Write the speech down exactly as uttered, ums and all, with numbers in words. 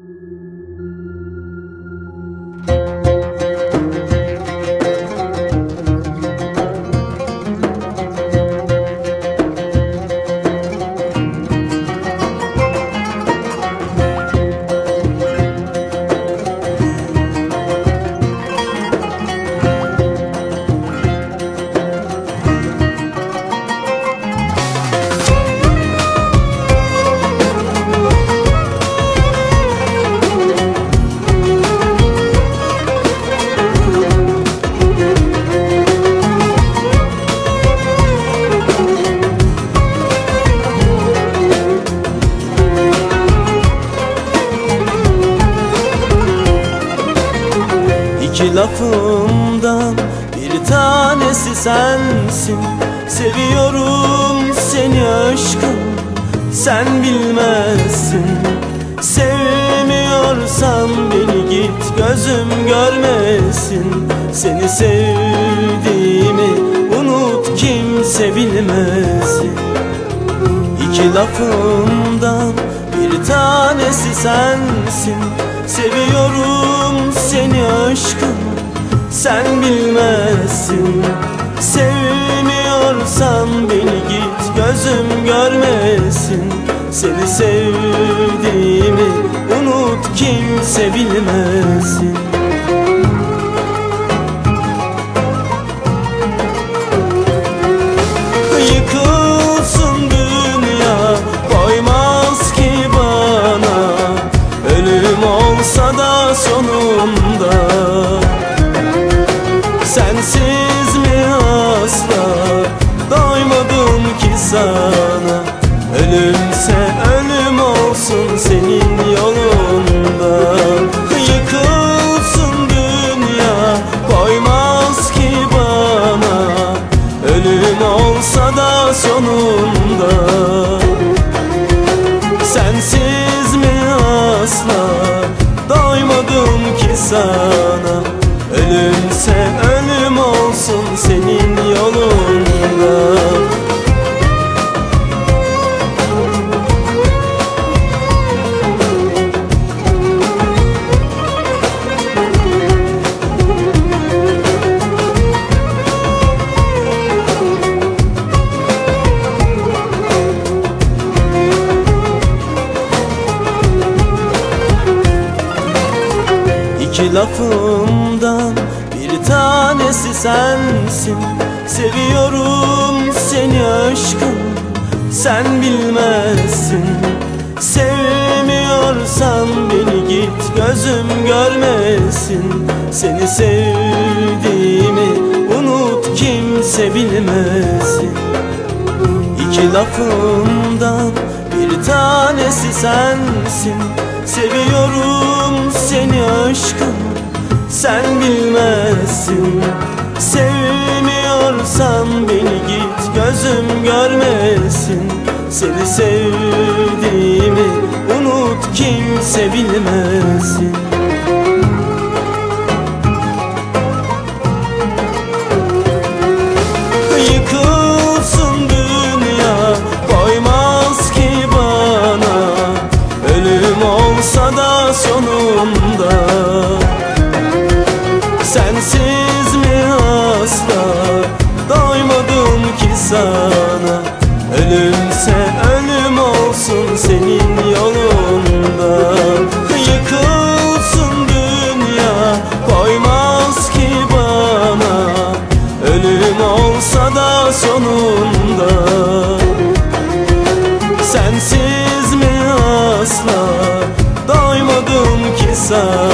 İki lafımdan bir tanesi sensin. Seviyorum seni aşkım, sen bilmezsin. Sevmiyorsan beni git, gözüm görmesin. Seni sevdiğimi unut, kimse bilmesin. İki lafımdan bir tanesi sensin. Seviyorum seni aşkım, sen bilmezsin. Sevmiyorsan beni git, gözüm görmesin. Seni sevdiğimi unut, kimse bilmesin. Yıkılsın dünya, koymaz ki bana. Ölüm olsa da sonunda, sensiz mi asla doymadım ki sana. Ölümse ölüm olsun senin yolunda. Yıkılsın dünya, koymaz ki bana. Ölüm olsa da sonunda, sensiz mi asla doymadım ki sana. Ölümse ölüm olsun senin yolunda. İki lafımdan bir tanesi sensin. Seviyorum seni aşkım, sen bilmezsin. Sevmiyorsan beni git, gözüm görmesin. Seni sevdiğimi unut, kimse bilmesin. İki lafımdan bir tanesi sensin. Seviyorum seni aşkım, sen bilmezsin. Sevmiyorsan beni git, gözüm görmesin. Seni sevdiğimi unut, kimse bilmesin. Yıkılsın dünya, koymaz ki bana. Ölüm olsa da sonunda, sensiz mi asla doymadım ki sana. Ölümse ölüm olsun senin yolunda. Yıkılsın dünya, koymaz ki bana. Ölüm olsa da sonunda, sensiz mi asla doymadım ki sana.